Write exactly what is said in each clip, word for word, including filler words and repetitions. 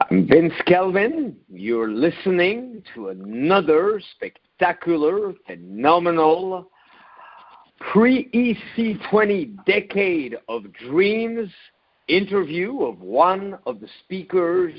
I'm Vince Kelvin. You're listening to another spectacular, phenomenal pre-E C twenty Decade of Dreams interview of one of the speakers,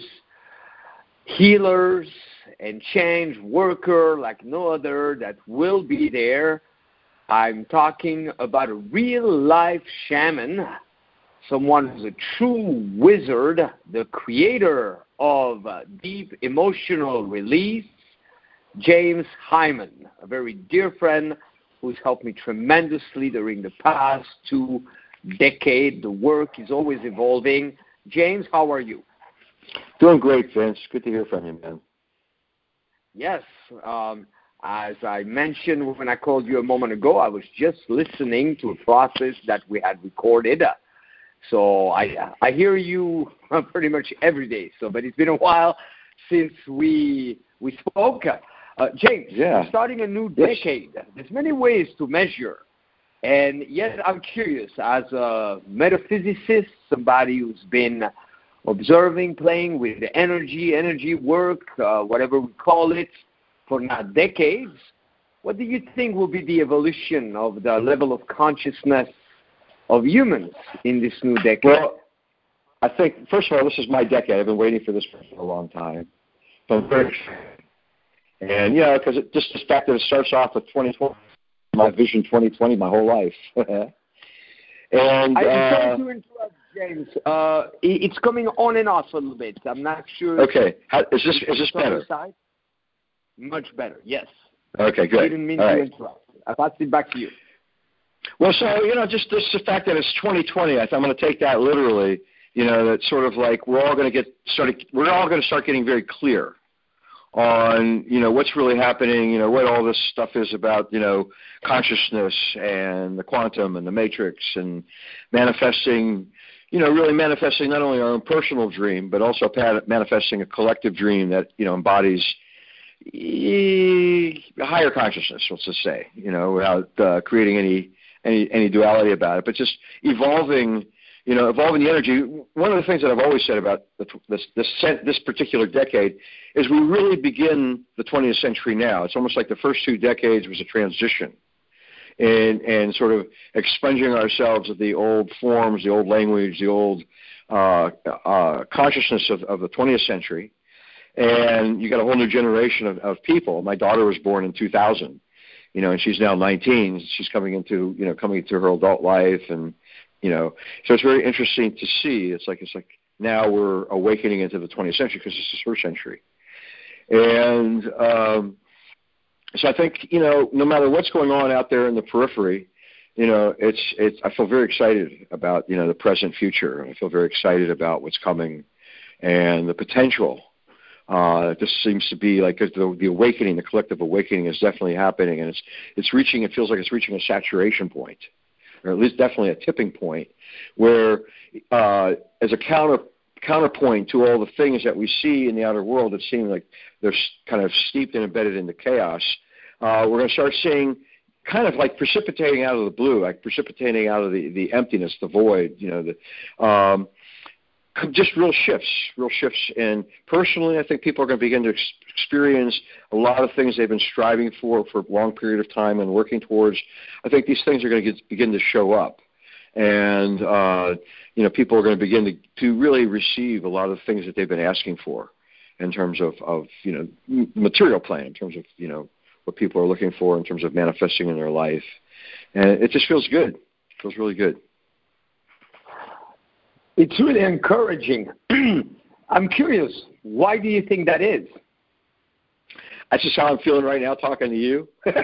healers, and change worker like no other that will be there. I'm talking about a real-life shaman, someone who's a true wizard, the creator of uh, deep emotional release, James Hyman, a very dear friend who's helped me tremendously during the past two decades. The work is always evolving. James, how are you? Doing great, Vince. Good to hear from you, man. Yes. Um, as I mentioned when I called you a moment ago, I was just listening to a process that we had recorded. So I I hear you pretty much every day. So, but it's been a while since we we spoke. Uh, James, yeah. we're starting a new decade. There's many ways to measure, and yet I'm curious, as a metaphysicist, somebody who's been observing, playing with the energy, energy work, uh, whatever we call it, for now decades. What do you think will be the evolution of the level of consciousness of humans in this new decade? Well, I think, first of all, this is my decade. I've been waiting for this for a long time. So I'm very excited. And, you know, because it just the fact that it starts off with twenty twenty, my vision twenty twenty, my whole life. and I'm uh, sorry to interrupt, James. Uh, it's coming on and off a little bit. I'm not sure. Okay. How, is this is this better? Side? Much better, yes. Okay, good. I didn't mean All to right. interrupt. I passed it back to you. Well, so, you know, just, just the fact that it's twenty twenty, I I'm going to take that literally, you know, that sort of like we're all going to get started, we're all going to start getting very clear on, you know, what's really happening, you know, what all this stuff is about, you know, consciousness and the quantum and the matrix and manifesting, you know, really manifesting not only our own personal dream, but also manifesting a collective dream that, you know, embodies a higher consciousness, let's just say, you know, without uh, creating any, any any duality about it, but just evolving, you know, evolving the energy. One of the things that I've always said about the, this this this particular decade is we really begin the twentieth century now. It's almost like the first two decades was a transition, and and sort of expunging ourselves of the old forms, the old language, the old uh, uh, consciousness of, of the twentieth century. And you got a whole new generation of, of people. My daughter was born in two thousand, you know, and she's now nineteen. She's coming into, you know, coming into her adult life, and, you know, so it's very interesting to see. It's like it's like now we're awakening into the twentieth century because this is her century. And um, so I think, you know, no matter what's going on out there in the periphery, you know, it's it's. I feel very excited about, you know, the present future. I feel very excited about what's coming and the potential. Uh, this seems to be like the, the awakening, the collective awakening is definitely happening, and it's it's reaching. It feels like it's reaching a saturation point, or at least definitely a tipping point, where uh, as a counter counterpoint to all the things that we see in the outer world that seem like they're kind of steeped and embedded in the chaos, uh, we're going to start seeing kind of like precipitating out of the blue, like precipitating out of the, the emptiness, the void, you know, the. Um, Just real shifts, real shifts. And personally, I think people are going to begin to ex- experience a lot of things they've been striving for for a long period of time and working towards. I think these things are going to get, begin to show up. And, uh, you know, people are going to begin to, to really receive a lot of the things that they've been asking for in terms of, of, you know, material plane, in terms of, you know, what people are looking for in terms of manifesting in their life. And it just feels good. It feels really good. It's really encouraging. I'm curious, why do you think that is? That's just how I'm feeling right now talking to you.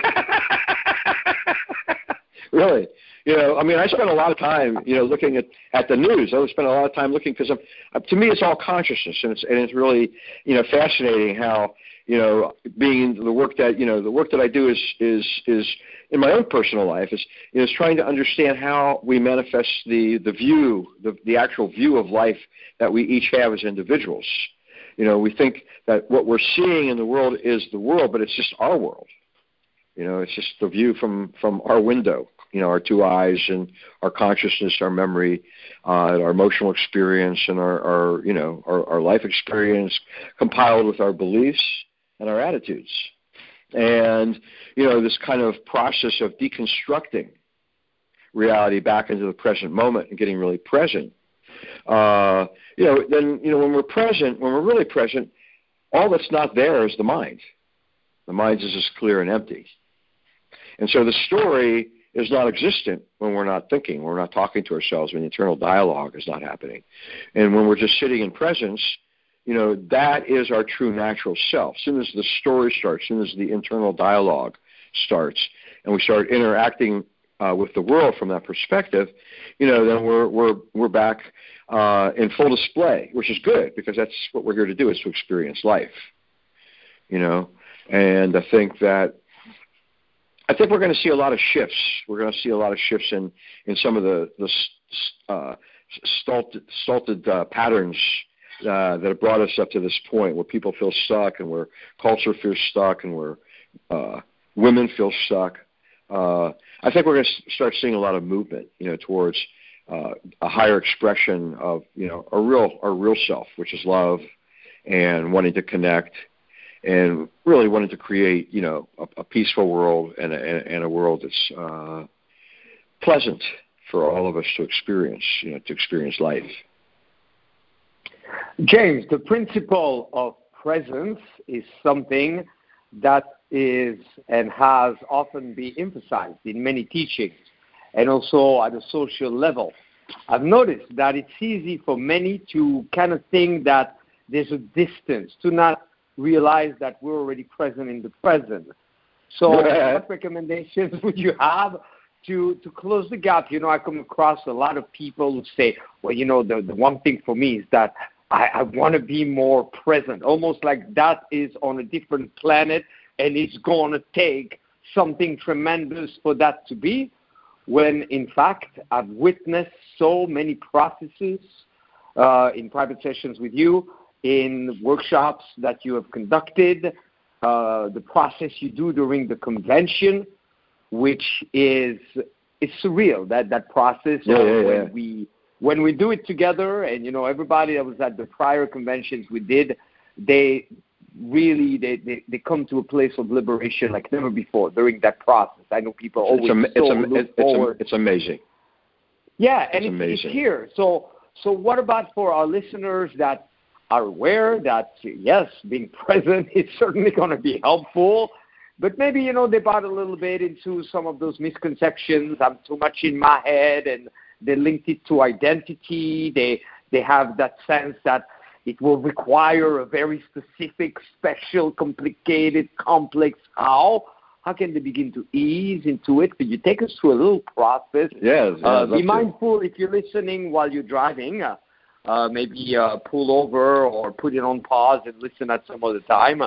Really. You know, I mean, I spend a lot of time, you know, looking at, at the news. I spend a lot of time looking because, uh, to me, it's all consciousness, and it's and it's really, you know, fascinating how, you know, being the work that, you know, the work that I do is is is in my own personal life is is trying to understand how we manifest the the view, the the actual view of life that we each have as individuals. You know, we think that what we're seeing in the world is the world, but it's just our world. You know, it's just the view from from our window. You know, our two eyes and our consciousness, our memory, uh, our emotional experience, and our, our you know, our, our life experience compiled with our beliefs and our attitudes. And, you know, this kind of process of deconstructing reality back into the present moment and getting really present. Uh, you know, then, you know, when we're present, when we're really present, all that's not there is the mind. The mind is just clear and empty. And so the story is not existent when we're not thinking, when we're not talking to ourselves, when the internal dialogue is not happening. And when we're just sitting in presence, you know, that is our true natural self. As soon as the story starts, as soon as the internal dialogue starts, and we start interacting uh, with the world from that perspective, you know, then we're we're we're back uh, in full display, which is good because that's what we're here to do, is to experience life. You know, and I think that I think we're going to see a lot of shifts. We're going to see a lot of shifts in in some of the the uh, stulted, stulted uh, patterns Uh, that have brought us up to this point where people feel stuck and where culture feels stuck and where uh, women feel stuck. Uh, I think we're going to start seeing a lot of movement, you know, towards uh, a higher expression of, you know, our real, our real self, which is love and wanting to connect and really wanting to create, you know, a, a peaceful world and a, and a world that's uh, pleasant for all of us to experience, you know, to experience life. James, the principle of presence is something that is and has often been emphasized in many teachings and also at a social level. I've noticed that it's easy for many to kind of think that there's a distance, to not realize that we're already present in the present. So what recommendations would you have to, to close the gap? You know, I come across a lot of people who say, well, you know, the, the one thing for me is that I, I want to be more present, almost like that is on a different planet and it's going to take something tremendous for that to be, when in fact I've witnessed so many processes uh, in private sessions with you, in workshops that you have conducted, uh, the process you do during the convention, which is it's surreal, that, that process yeah, of yeah, when yeah. we When we do it together, and, you know, everybody that was at the prior conventions we did, they really, they, they, they come to a place of liberation like never before during that process. I know people always it's, so am- look it's, forward. am- it's amazing. Yeah, and it's, it's, amazing. it's here. So, so what about for our listeners that are aware that, yes, being present is certainly going to be helpful, but maybe, you know, they bought a little bit into some of those misconceptions. I'm too much in my head, and they linked it to identity. They they have that sense that it will require a very specific, special, complicated, complex how. How can they begin to ease into it? Could you take us through a little process? Yeah, yeah uh, be to. mindful if you're listening while you're driving. Uh, uh, maybe uh, pull over or put it on pause and listen at some other time.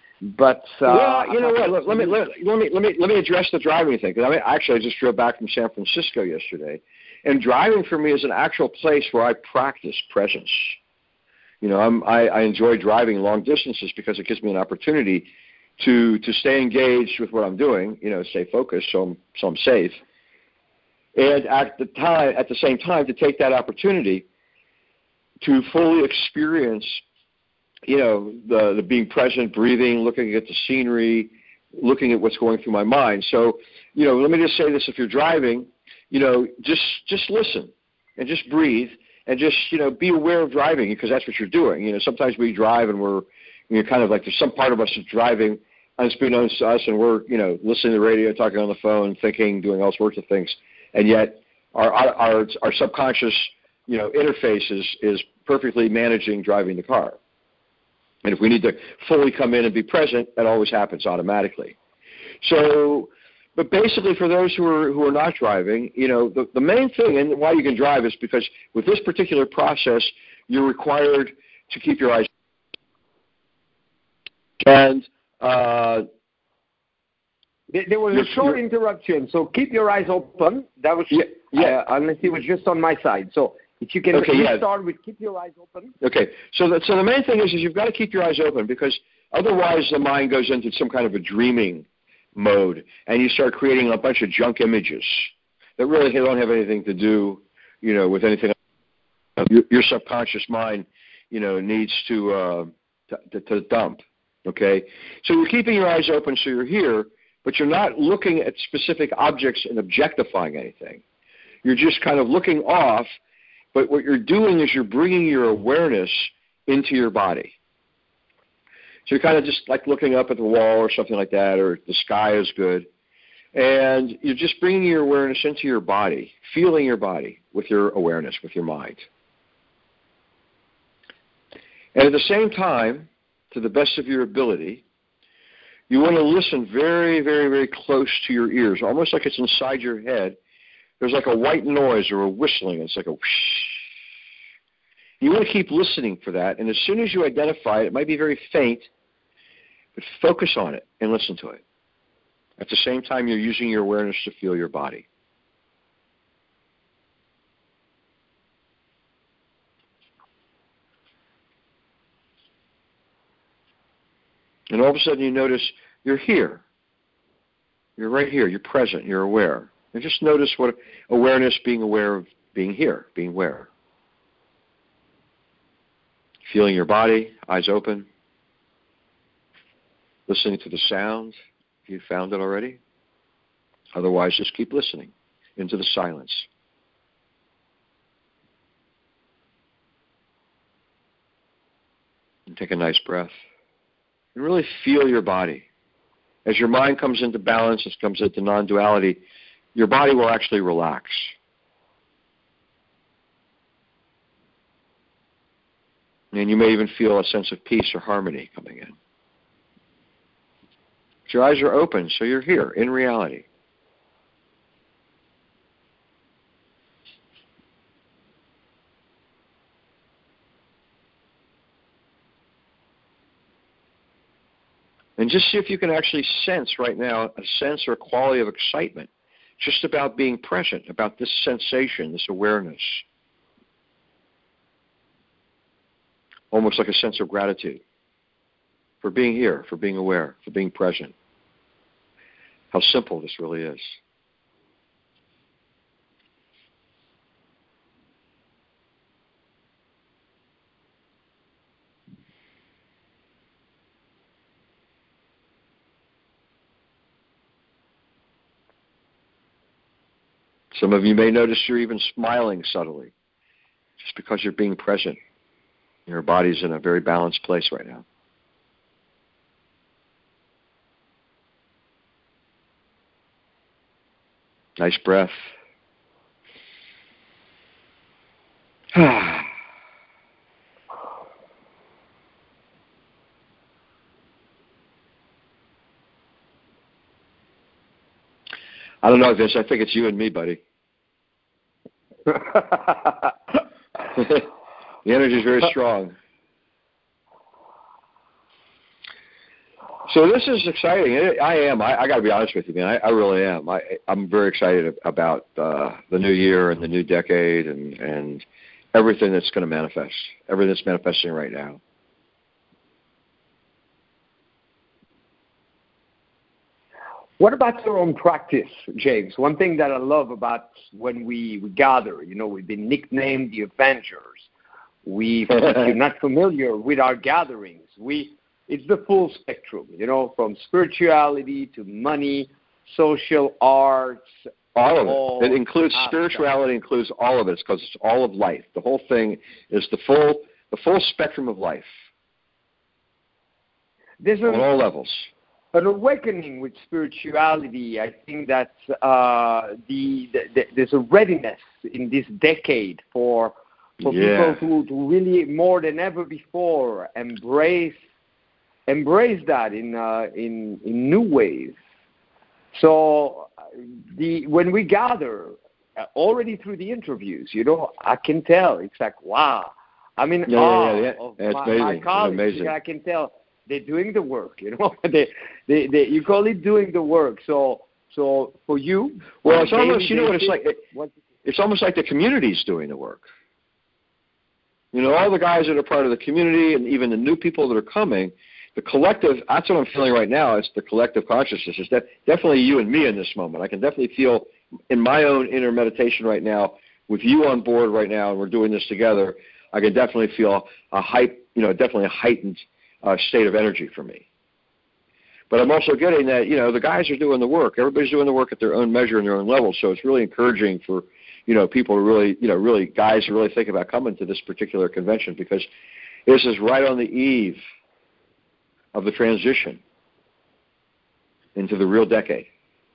But uh, well, you know what? Let, let me let, let me let me let me address the driving thing. Because I mean, actually, I just drove back from San Francisco yesterday. And driving for me is an actual place where I practice presence. You know, I'm, I, I enjoy driving long distances because it gives me an opportunity to to stay engaged with what I'm doing. You know, stay focused, so I'm so I'm safe. And at the time, at the same time, to take that opportunity to fully experience, you know, the the being present, breathing, looking at the scenery, looking at what's going through my mind. So, you know, let me just say this: if you're driving, you know, just just listen and just breathe and just, you know, be aware of driving, because that's what you're doing. You know, sometimes we drive and we're, you know, kind of like there's some part of us is driving unbeknownst to us, and we're, you know, listening to the radio, talking on the phone, thinking, doing all sorts of things, and yet our our our subconscious, you know, interface is, is perfectly managing driving the car. And if we need to fully come in and be present, that always happens automatically. So, but basically, for those who are who are not driving, you know, the, the main thing, and why you can drive, is because with this particular process, you're required to keep your eyes and uh, there, there was a short interruption, so keep your eyes open. That was yeah, yeah. Uh, unless it was just on my side. So if you can okay, yeah. start with keep your eyes open. Okay, so the, so the main thing is is you've got to keep your eyes open, because otherwise the mind goes into some kind of a dreaming mode, and you start creating a bunch of junk images. that really don't have anything to do, you know, with anything. Your, your subconscious mind, you know, needs to, uh, to, to dump, okay? So you're keeping your eyes open so you're here, but you're not looking at specific objects and objectifying anything. You're just kind of looking off, but what you're doing is you're bringing your awareness into your body. So you're kind of just like looking up at the wall or something like that, or the sky is good. And you're just bringing your awareness into your body, feeling your body with your awareness, with your mind. And at the same time, to the best of your ability, you want to listen very, very, very close to your ears, almost like it's inside your head. There's like a white noise or a whistling. It's like a whoosh. You want to keep listening for that, and as soon as you identify it, it might be very faint, but focus on it and listen to it. At the same time, you're using your awareness to feel your body. And all of a sudden you notice you're here. You're right here. You're present. You're aware. And just notice what awareness, being aware of being here, being aware. Feeling your body, eyes open. Listening to the sound, if you found it already. Otherwise, just keep listening into the silence. And take a nice breath. And really feel your body. As your mind comes into balance, it comes into non-duality, your body will actually relax. And you may even feel a sense of peace or harmony coming in. But your eyes are open, so you're here in reality. And just see if you can actually sense right now a sense or a quality of excitement just about being present, about this sensation, this awareness. Almost like a sense of gratitude for being here, for being aware, for being present. How simple this really is. Some of you may notice you're even smiling subtly, just because you're being present. Your body's in a very balanced place right now. Nice breath. I don't know, Vince. I think it's you and me, buddy. The energy is very strong. So this is exciting. I am. I, I got to be honest with you, man. I, I really am. I, I'm very excited about uh, the new year and the new decade and, and everything that's going to manifest, everything that's manifesting right now. What about your own practice, James? One thing that I love about when we, we gather, you know, we've been nicknamed the Avengers. We, if you're not familiar with our gatherings, we it's the full spectrum, you know, from spirituality to money, social arts. All of it. It includes spirituality, includes all of it because it's all of life. The whole thing is the full the full spectrum of life. There's on all levels. An awakening with spirituality. I think that uh, the, the, the there's a readiness in this decade for for yeah. people to, to really more than ever before embrace embrace that in uh, in in new ways. So the when we gather uh, already through the interviews, you know, I can tell it's like wow. I mean, yeah, awe yeah, yeah. of It's my, amazing. my colleagues. It's amazing. I can tell they're doing the work. You know, they, they they you call it doing the work. So so for you, well, it's almost you know what it's like. It, what, it's almost like the community's doing the work. You know, all the guys that are part of the community and even the new people that are coming, the collective, that's what I'm feeling right now. It's the collective consciousness. It's de- definitely you and me in this moment. I can definitely feel in my own inner meditation right now, with you on board right now, and we're doing this together, I can definitely feel a hype, you know, definitely a heightened uh, state of energy for me. But I'm also getting that, you know, the guys are doing the work. Everybody's doing the work at their own measure and their own level. So it's really encouraging for, you know, people to really, you know, really guys to really think about coming to this particular convention, because this is right on the eve of the transition into the real decade.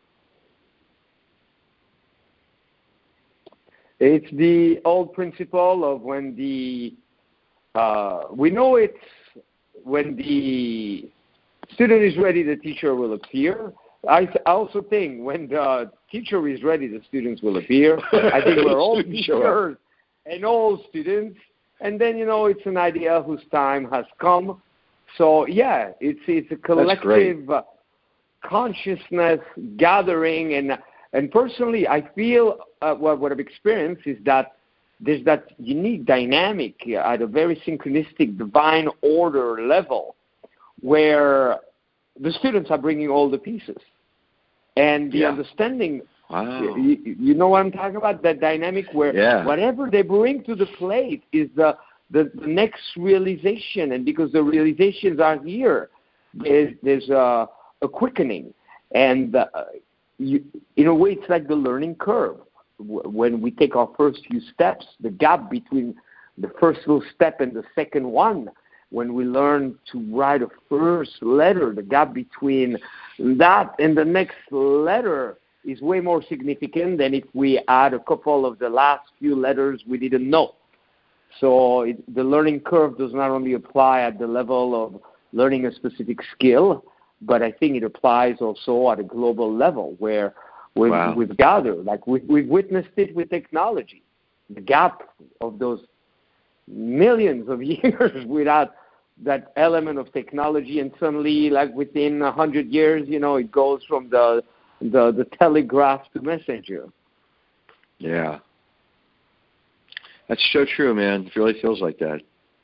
It's the old principle of when the, uh, we know it's when the student is ready, the teacher will appear. I th- also think when the teacher is ready, the students will appear. I think we're all teachers and all students. And then, you know, it's an idea whose time has come. So, yeah, it's it's a collective uh, consciousness gathering. And and personally, I feel uh, what, what I've experienced is that there's that unique dynamic at a very synchronistic divine order level where the students are bringing all the pieces. And the yeah. understanding, wow. you, you know what I'm talking about? That dynamic where yeah. whatever they bring to the plate is the, the, the next realization. And because the realizations are here, there's, there's a, a quickening. And uh, you, in a way, it's like the learning curve. When we take our first few steps, the gap between the first little step and the second one, when we learn to write a first letter, the gap between that and the next letter is way more significant than if we add a couple of the last few letters we didn't know. So it, the learning curve does not only apply at the level of learning a specific skill, but I think it applies also at a global level where we've, wow. we've gathered, like we, we've witnessed it with technology, the gap of those millions of years without that element of technology, and suddenly, like within a hundred years, you know, it goes from the, the the telegraph to messenger. Yeah, that's so true, man. It really feels like that.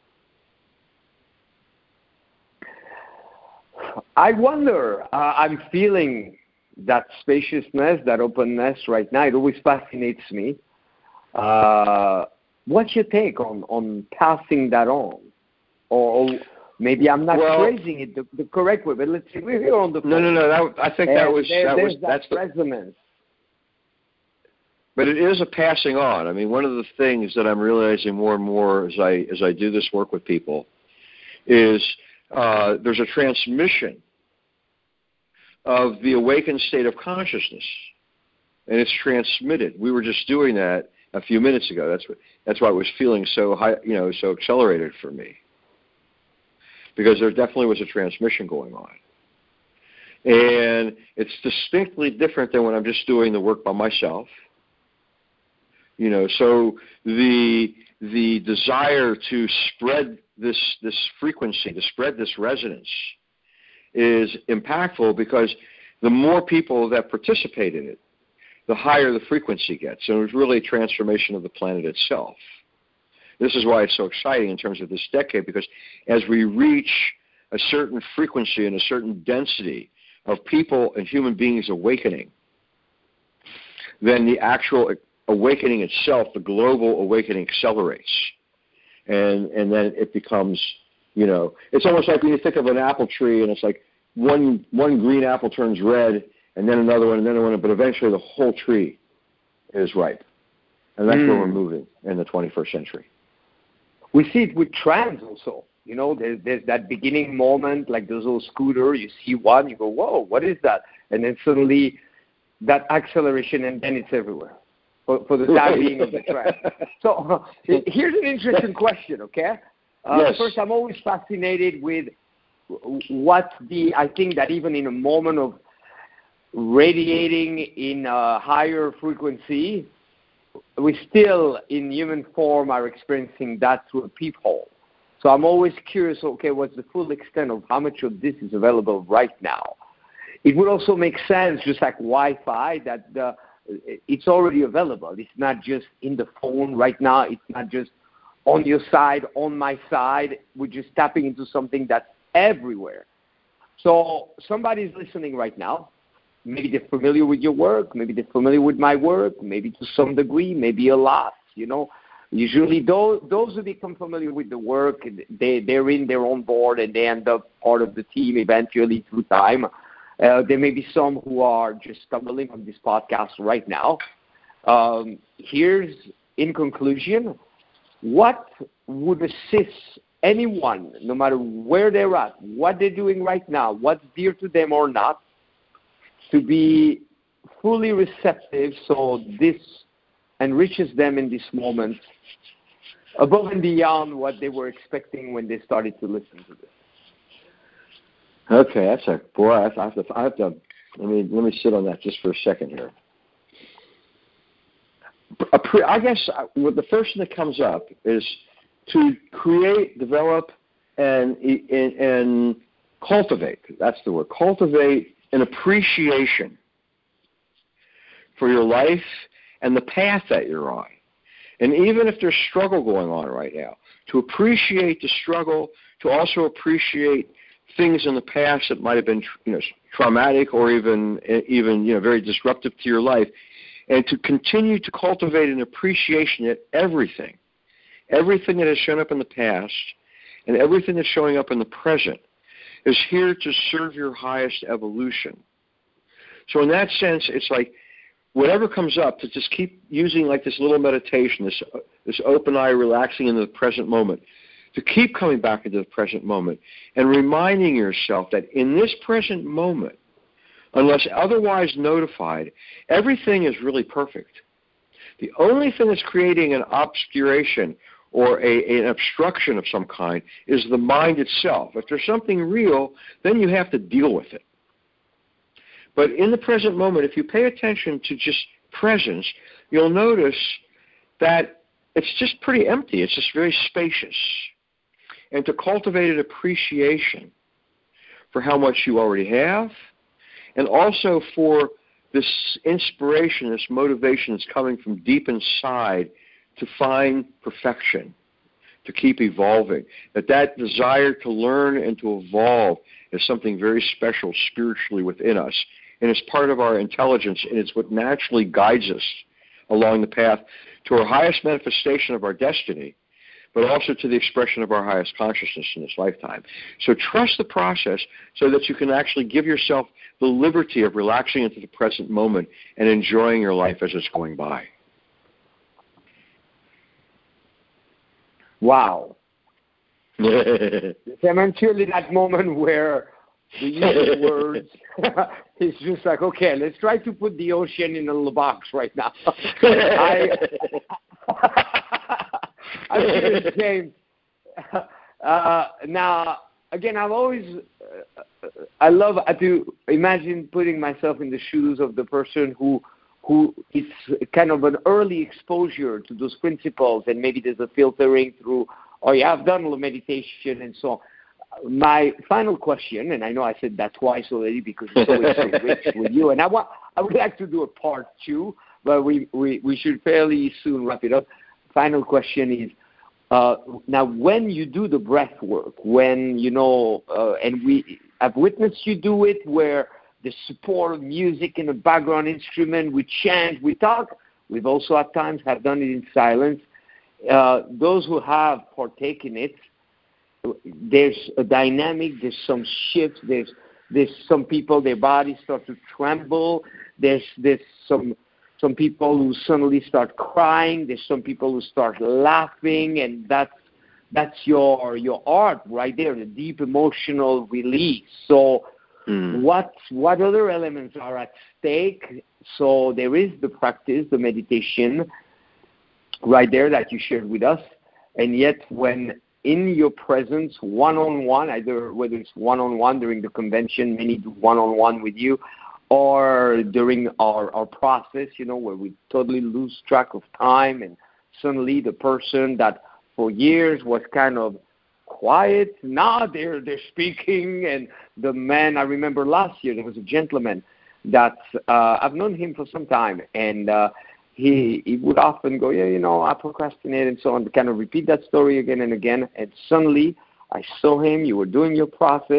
I wonder. Uh, I'm feeling that spaciousness, that openness right now. It always fascinates me. Uh, What's your take on, on passing that on? Or, or maybe I'm not well, phrasing it the, the correct way, but let's see, we're here on the phone. No, no, no, that, I think that was, there, that was, that that's the resonance. But it is a passing on. I mean, one of the things that I'm realizing more and more as I, as I do this work with people is uh, there's a transmission of the awakened state of consciousness, and it's transmitted. We were just doing that a few minutes ago. That's what, that's why it was feeling so high, you know, so accelerated for me, because there definitely was a transmission going on, and it's distinctly different than when I'm just doing the work by myself. You know, so the the desire to spread this this frequency, to spread this resonance, is impactful because the more people that participate in it, the higher the frequency gets. So it's really a transformation of the planet itself. This is why it's so exciting in terms of this decade, because as we reach a certain frequency and a certain density of people and human beings awakening, then the actual awakening itself, the global awakening, accelerates. And and then it becomes, you know, it's almost like when you think of an apple tree and it's like one one green apple turns red, and then another one, and then another one, but eventually the whole tree is ripe. And that's mm. where we're moving in the twenty-first century. We see it with trends also. You know, there's, there's that beginning moment, like those little scooter, you see one, you go, whoa, what is that? And then suddenly that acceleration, and then it's everywhere for, for the time being of the trend. So uh, here's an interesting question, okay? Uh, yes. First, I'm always fascinated with what the, I think that even in a moment of radiating in a higher frequency, we still, in human form, are experiencing that through a peephole. So I'm always curious, okay, what's the full extent of how much of this is available right now? It would also make sense, just like Wi-Fi, that the, it's already available. It's not just in the phone right now. It's not just on your side, on my side. We're just tapping into something that's everywhere. So somebody's listening right now. Maybe they're familiar with your work. Maybe they're familiar with my work. Maybe to some degree, maybe a lot. You know, usually those those who become familiar with the work, they they're in their own board and they end up part of the team eventually through time. Uh, there may be some who are just stumbling on this podcast right now. Um, here's, in conclusion, what would assist anyone, no matter where they're at, what they're doing right now, what's dear to them or not, to be fully receptive so this enriches them in this moment above and beyond what they were expecting when they started to listen to this? Okay, that's a boy. I have to. I have to. Let me let me sit on that just for a second here. I guess what the first thing that comes up is to create, develop, and and, and cultivate. That's the word. Cultivate an appreciation for your life and the path that you're on. And even if there's struggle going on right now, to appreciate the struggle, to also appreciate things in the past that might have been, you know, traumatic or even even you know very disruptive to your life, and to continue to cultivate an appreciation at everything, everything that has shown up in the past, and everything that's showing up in the present is here to serve your highest evolution. So in that sense, it's like whatever comes up, to just keep using like this little meditation, this this open eye, relaxing into the present moment, to keep coming back into the present moment and reminding yourself that in this present moment, unless otherwise notified, everything is really perfect. The only thing that's creating an obscuration or a, an obstruction of some kind is the mind itself. If there's something real, then you have to deal with it. But in the present moment, if you pay attention to just presence, you'll notice that it's just pretty empty. It's just very spacious. And to cultivate an appreciation for how much you already have, and also for this inspiration, this motivation that's coming from deep inside to find perfection, to keep evolving. That that desire to learn and to evolve is something very special spiritually within us. And it's part of our intelligence, and it's what naturally guides us along the path to our highest manifestation of our destiny, but also to the expression of our highest consciousness in this lifetime. So trust the process so that you can actually give yourself the liberty of relaxing into the present moment and enjoying your life as it's going by. Wow. It's eventually that moment where the use of words is just like, okay, let's try to put the ocean in a little box right now. I, I feel the same. Uh, now, again, I've always, uh, I love to imagine putting myself in the shoes of the person who, who is kind of an early exposure to those principles, and maybe there's a filtering through, oh yeah, I've done a little meditation and so on. My final question, and I know I said that twice already because it's always so rich with you, and I want, I would like to do a part two, but we, we, we should fairly soon wrap it up. Final question is, uh, now when you do the breath work, when, you know, uh, and we, I've witnessed you do it where the support of music in the background instrument, we chant, we talk, we've also at times have done it in silence. Uh, those who have partaken in it, there's a dynamic, there's some shift, there's there's some people, their bodies start to tremble, there's there's some some people who suddenly start crying, there's some people who start laughing, and that's that's your your art right there, the deep emotional release. So mm. what what other elements are at stake? So there is the practice, the meditation right there that you shared with us, and yet when in your presence, one-on-one, either whether it's one-on-one during the convention, many do one-on-one with you, or during our, our process, you know, where we totally lose track of time, and suddenly the person that for years was kind of quiet, now they're, they're speaking, and the man, I remember last year, there was a gentleman that, uh, I've known him for some time, and uh, He he would often go, yeah, you know, I procrastinate and so on, to kind of repeat that story again and again. And suddenly I saw him, you were doing your process.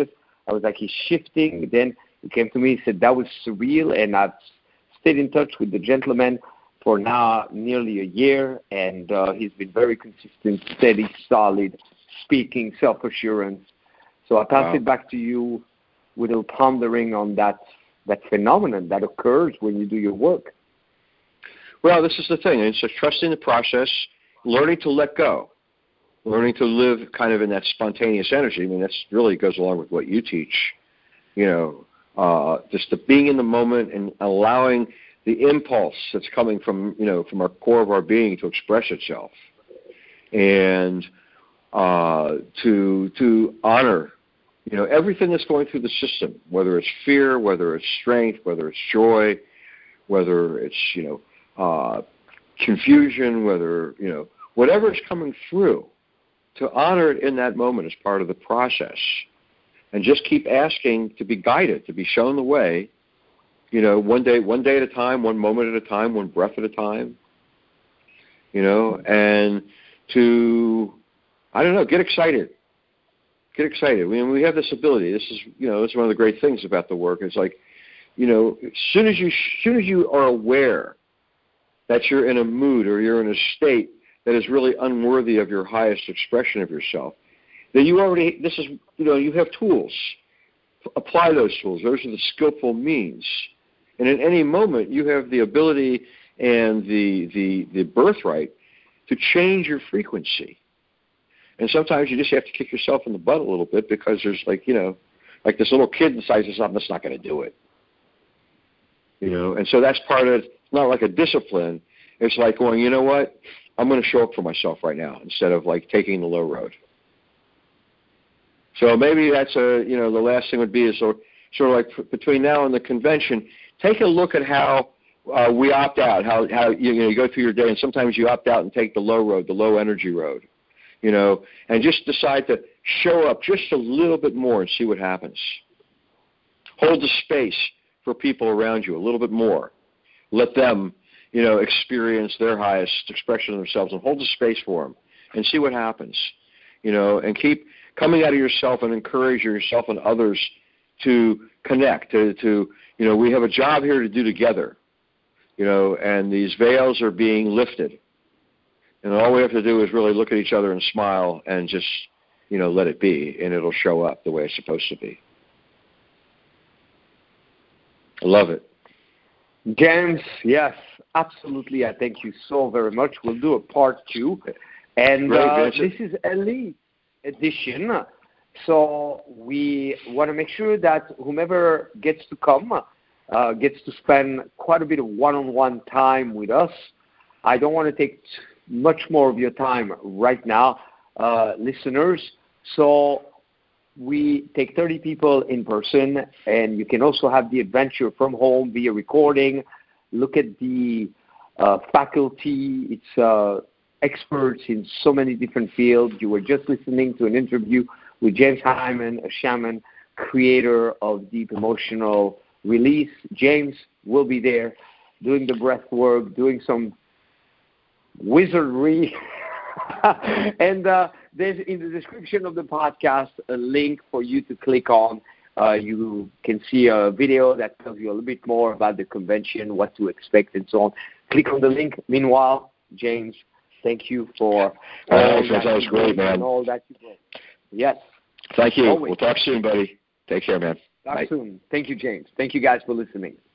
I was like, he's shifting. Then he came to me, he said, that was surreal, and I've stayed in touch with the gentleman for now nearly a year, and uh, he's been very consistent, steady, solid, speaking, self-assurance. So I pass Wow. it back to you with a little pondering on that that phenomenon that occurs when you do your work. Well, this is the thing. It's just trusting the process, learning to let go, learning to live kind of in that spontaneous energy. I mean, that really goes along with what you teach, you know, uh, just the being in the moment and allowing the impulse that's coming from, you know, from our core of our being to express itself, and uh, to to honor, you know, everything that's going through the system, whether it's fear, whether it's strength, whether it's joy, whether it's, you know, uh, confusion, whether, you know, whatever is coming through, to honor it in that moment as part of the process, and just keep asking to be guided, to be shown the way. You know, one day, one day at a time, one moment at a time, one breath at a time. You know, and to, I don't know, get excited. Get excited. I mean, we have this ability. This is, you know, this is one of the great things about the work. It's like, you know, as soon as you, as soon as you are aware that you're in a mood or you're in a state that is really unworthy of your highest expression of yourself, then you already, this is, you know, you have tools. Apply those tools. Those are the skillful means. And in any moment, you have the ability and the, the, the birthright to change your frequency. And sometimes you just have to kick yourself in the butt a little bit, because there's like, you know, like this little kid decides something that's not going to do it. You know, and so that's part of it. It's not like a discipline. It's like going, you know what, I'm going to show up for myself right now instead of like taking the low road. So maybe that's a, you know, the last thing would be is sort of like between now and the convention, take a look at how uh, we opt out, how, how you, you know, you go through your day, and sometimes you opt out and take the low road, the low energy road, you know, and just decide to show up just a little bit more and see what happens. Hold the space for people around you a little bit more. Let them, you know, experience their highest expression of themselves, and hold the space for them and see what happens, you know, and keep coming out of yourself and encourage yourself and others to connect, to, to, you know, we have a job here to do together, you know, and these veils are being lifted. And all we have to do is really look at each other and smile and just, you know, let it be, and it'll show up the way it's supposed to be. I love it. James, yes, absolutely. I thank you so very much. We'll do a part two. And uh, this is Elite edition. So we want to make sure that whomever gets to come uh, gets to spend quite a bit of one-on-one time with us. I don't want to take much more of your time right now, uh, listeners. So we take thirty people in person, and you can also have the adventure from home via recording. Look at the uh, faculty. It's uh, experts in so many different fields. You were just listening to an interview with James Hyman, a shaman, creator of Deep Emotional Release. James will be there doing the breath work, doing some wizardry. and uh, there's in the description of the podcast a link for you to click on. Uh, you can see a video that tells you a little bit more about the convention, what to expect, and so on. Click on the link. Meanwhile, James, thank you for uh, all that, that was great, man. all that you brought. Yes. Thank you. Always. We'll talk soon, buddy. Take care, man. Talk Bye. soon. Thank you, James. Thank you guys for listening.